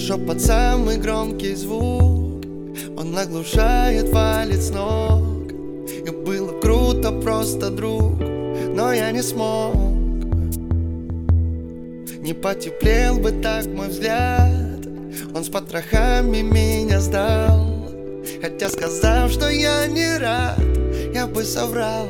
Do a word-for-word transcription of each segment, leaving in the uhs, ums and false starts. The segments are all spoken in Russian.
шепот самый громкий звук, он оглушает, валит с ног. И было круто, просто друг, но я не смог. Не потеплел бы так мой взгляд, он с потрохами меня сдал. Хотя сказав, что я не рад, я бы соврал.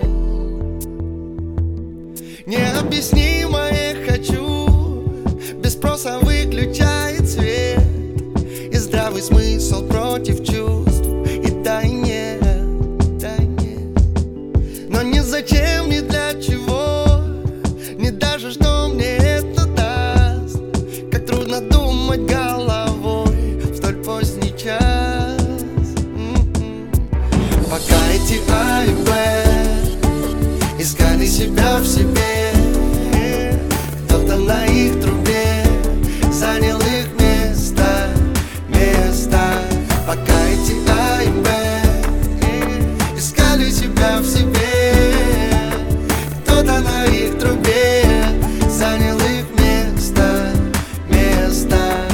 Необъяснимое хочу, без спроса выключает свет. И здравый смысл против чувств, и да и нет, да и нет. Но ни зачем, ни для чего, ни даже что мне это даст. Как трудно думать головой в столь поздний час. Пока эти А и Б искали себя в себе, кто-то на их трубе занял их место, место. Пока эти А и Б искали себя в себе, кто-то на их трубе занял их место, место.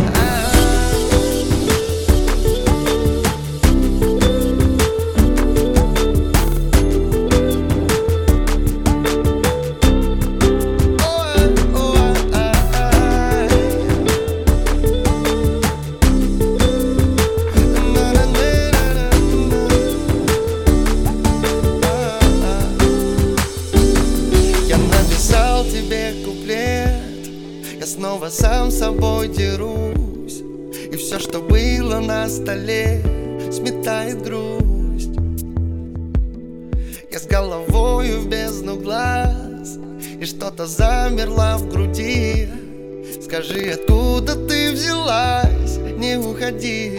Я снова сам с собой дерусь, и все, что было на столе, сметает грусть. Я с головою в бездну глаз, и что-то замерло в груди. Скажи, откуда ты взялась, не уходи.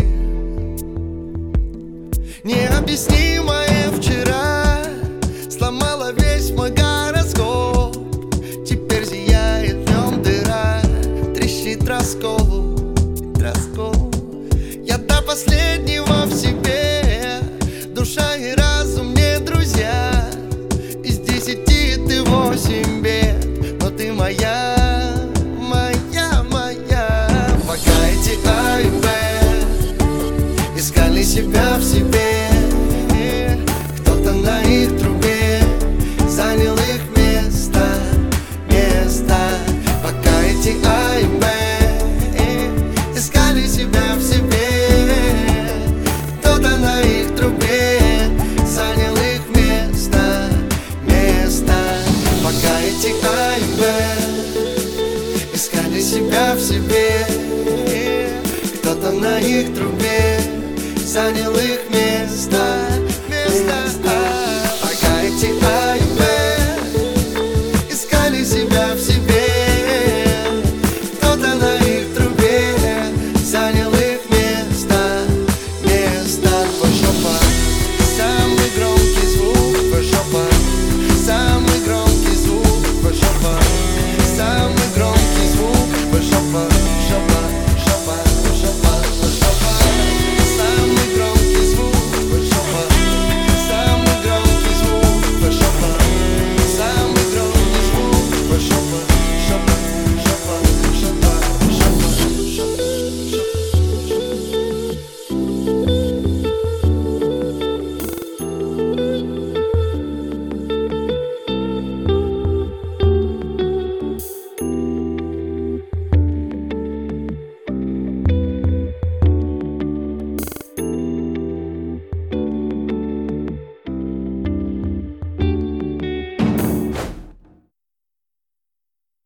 Необъяснимое вчера сломало весь мой гороскоп. Теперь зияет в нем дыра, трещит раскол, раскол. Я до последнего в себе, душа и разум не друзья. Из десяти ты восемь бед, но ты моя, моя, моя. Пока эти А и Б искали себя в себе, кто-то на их трубе занял их место, место. Пока эти А и Б искали себя в себе, кто-то на их трубе занял их место, место. Пока эти А и Б искали себя в себе, кто-то на их трубе занял их место.